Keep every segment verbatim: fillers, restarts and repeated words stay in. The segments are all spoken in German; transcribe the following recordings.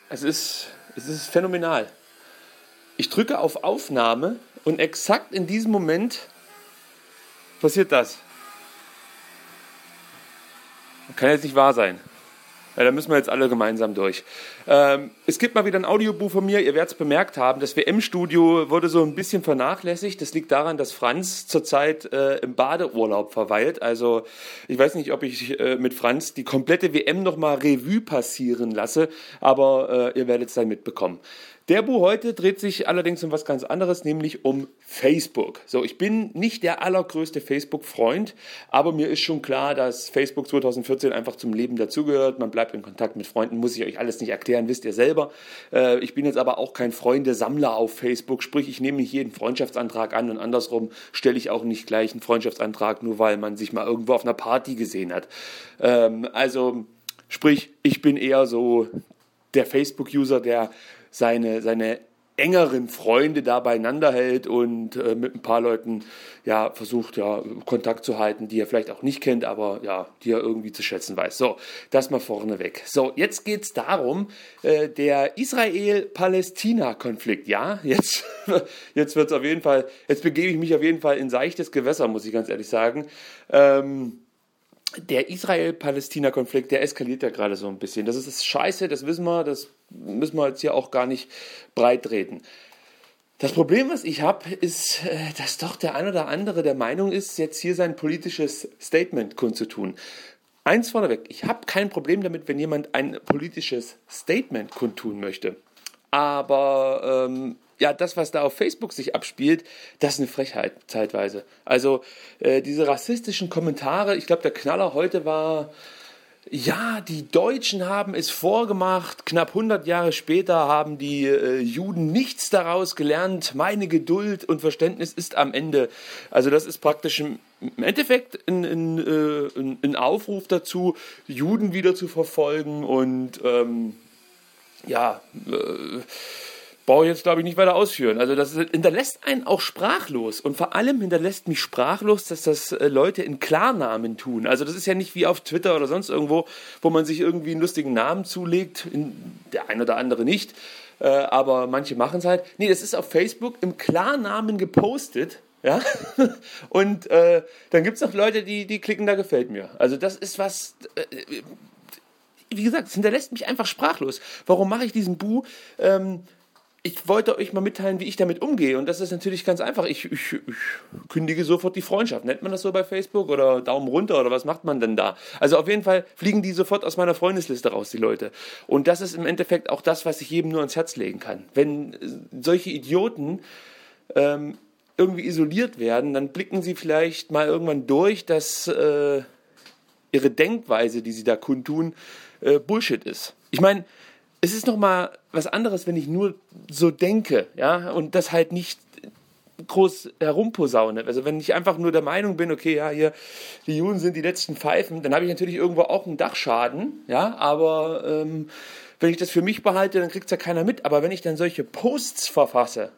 Es ist, es ist phänomenal. Ich drücke auf Aufnahme und exakt in diesem Moment passiert das. Das kann jetzt nicht wahr sein. Ja, da müssen wir jetzt alle gemeinsam durch. Ähm, es gibt mal wieder ein Audiobuch von mir. Ihr werdet es bemerkt haben, das W M-Studio wurde so ein bisschen vernachlässigt. Das liegt daran, dass Franz zurzeit äh, im Badeurlaub verweilt. Also ich weiß nicht, ob ich äh, mit Franz die komplette W M nochmal Revue passieren lasse, aber äh, ihr werdet es dann mitbekommen. Der Bu heute dreht sich allerdings um was ganz anderes, nämlich um Facebook. So, ich bin nicht der allergrößte Facebook-Freund, aber mir ist schon klar, dass Facebook zwanzig vierzehn einfach zum Leben dazugehört. Man bleibt in Kontakt mit Freunden, muss ich euch alles nicht erklären, wisst ihr selber. Äh, ich bin jetzt aber auch kein Freunde-Sammler auf Facebook, sprich, ich nehme nicht jeden Freundschaftsantrag an und andersrum stelle ich auch nicht gleich einen Freundschaftsantrag, nur weil man sich mal irgendwo auf einer Party gesehen hat. Ähm, also, sprich, ich bin eher so der Facebook-User, der seine, seine engeren Freunde da beieinander hält und äh, mit ein paar Leuten ja, versucht, ja, Kontakt zu halten, die er vielleicht auch nicht kennt, aber ja, die er irgendwie zu schätzen weiß. So, das mal vorneweg. So, jetzt geht es darum, äh, der Israel-Palästina-Konflikt. Ja, jetzt, jetzt wird's auf jeden Fall, jetzt begebe ich mich auf jeden Fall in seichtes Gewässer, muss ich ganz ehrlich sagen. Ähm, Der Israel-Palästina-Konflikt, der eskaliert ja gerade so ein bisschen. Das ist das Scheiße, das wissen wir, das müssen wir jetzt hier auch gar nicht breit reden. Das Problem, was ich habe, ist, dass doch der ein oder andere der Meinung ist, jetzt hier sein politisches Statement kundzutun. Eins vorneweg, ich habe kein Problem damit, wenn jemand ein politisches Statement kundtun möchte. Aber ähm, ja, das, was da auf Facebook sich abspielt, das ist eine Frechheit zeitweise. Also äh, diese rassistischen Kommentare, ich glaube, der Knaller heute war, ja, die Deutschen haben es vorgemacht, knapp hundert Jahre später haben die äh, Juden nichts daraus gelernt, meine Geduld und Verständnis ist am Ende. Also das ist praktisch im, im Endeffekt ein, ein, äh, ein, ein Aufruf dazu, Juden wieder zu verfolgen und ähm, ja, äh, brauche ich jetzt, glaube ich, nicht weiter ausführen. Also das hinterlässt einen auch sprachlos. Und vor allem hinterlässt mich sprachlos, dass das äh, Leute in Klarnamen tun. Also das ist ja nicht wie auf Twitter oder sonst irgendwo, wo man sich irgendwie einen lustigen Namen zulegt. In, der eine oder andere nicht. Äh, aber manche machen es halt. Nee, das ist auf Facebook im Klarnamen gepostet. Ja? Und äh, dann gibt es noch Leute, die, die klicken, da gefällt mir. Also das ist was... Äh, wie gesagt, es hinterlässt mich einfach sprachlos. Warum mache ich diesen Bu? Ähm, Ich wollte euch mal mitteilen, wie ich damit umgehe. Und das ist natürlich ganz einfach. Ich, ich, ich kündige sofort die Freundschaft. Nennt man das so bei Facebook? Oder Daumen runter? Oder was macht man denn da? Also auf jeden Fall fliegen die sofort aus meiner Freundesliste raus, die Leute. Und das ist im Endeffekt auch das, was ich jedem nur ans Herz legen kann. Wenn solche Idioten ähm, irgendwie isoliert werden, dann blicken sie vielleicht mal irgendwann durch, dass äh, ihre Denkweise, die sie da kundtun, äh, Bullshit ist. Ich meine, es ist nochmal was anderes, wenn ich nur so denke, ja, und das halt nicht groß herumposaune. Also wenn ich einfach nur der Meinung bin, okay, ja, hier, die Juden sind die letzten Pfeifen, dann habe ich natürlich irgendwo auch einen Dachschaden, ja, aber ähm, wenn ich das für mich behalte, dann kriegt es ja keiner mit. Aber wenn ich dann solche Posts verfasse,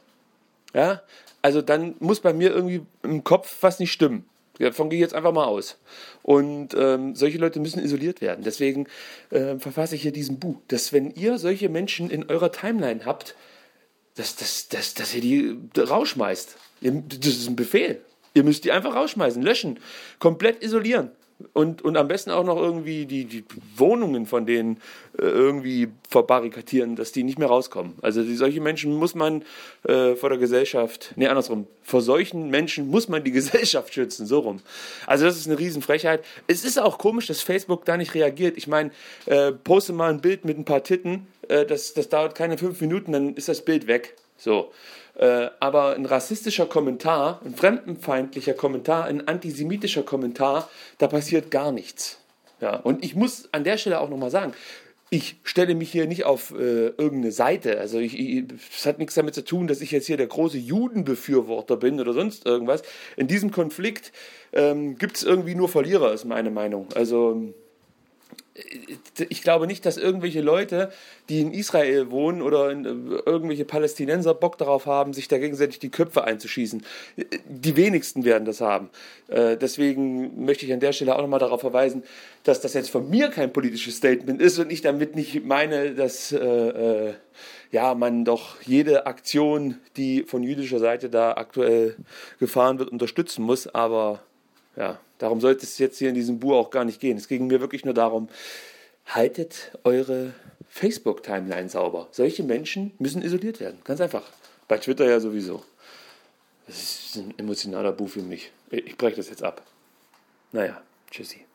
ja, also dann muss bei mir irgendwie im Kopf was nicht stimmen. Davon gehe ich jetzt einfach mal aus. Und ähm, solche Leute müssen isoliert werden. Deswegen äh, verfasse ich hier diesen Buch, dass wenn ihr solche Menschen in eurer Timeline habt, dass, dass, dass, dass ihr die rausschmeißt. Das ist ein Befehl. Ihr müsst die einfach rausschmeißen, löschen, komplett isolieren. Und, und am besten auch noch irgendwie die, die Wohnungen von denen äh, irgendwie verbarrikadieren, dass die nicht mehr rauskommen. Also die, solche Menschen muss man äh, vor der Gesellschaft, nee, andersrum, vor solchen Menschen muss man die Gesellschaft schützen, so rum. Also das ist eine Riesenfrechheit. Es ist auch komisch, dass Facebook da nicht reagiert. Ich meine, äh, poste mal ein Bild mit ein paar Titten, äh, das, das dauert keine fünf Minuten, dann ist das Bild weg. So. Äh, aber ein rassistischer Kommentar, ein fremdenfeindlicher Kommentar, ein antisemitischer Kommentar, da passiert gar nichts. Ja, und ich muss an der Stelle auch nochmal sagen, ich stelle mich hier nicht auf äh, irgendeine Seite. Also ich, ich, das hat nichts damit zu tun, dass ich jetzt hier der große Judenbefürworter bin oder sonst irgendwas. In diesem Konflikt ähm, gibt es irgendwie nur Verlierer, ist meine Meinung. Also ich glaube nicht, dass irgendwelche Leute, die in Israel wohnen oder in, irgendwelche Palästinenser Bock darauf haben, sich da gegenseitig die Köpfe einzuschießen. Die wenigsten werden das haben. Äh, deswegen möchte ich an der Stelle auch nochmal darauf verweisen, dass das jetzt von mir kein politisches Statement ist und ich damit nicht meine, dass äh, äh, ja, man doch jede Aktion, die von jüdischer Seite da aktuell gefahren wird, unterstützen muss. Aber ja, darum sollte es jetzt hier in diesem Buch auch gar nicht gehen. Es ging mir wirklich nur darum, haltet eure Facebook-Timeline sauber. Solche Menschen müssen isoliert werden. Ganz einfach. Bei Twitter ja sowieso. Das ist ein emotionaler Buch für mich. Ich breche das jetzt ab. Naja, tschüssi.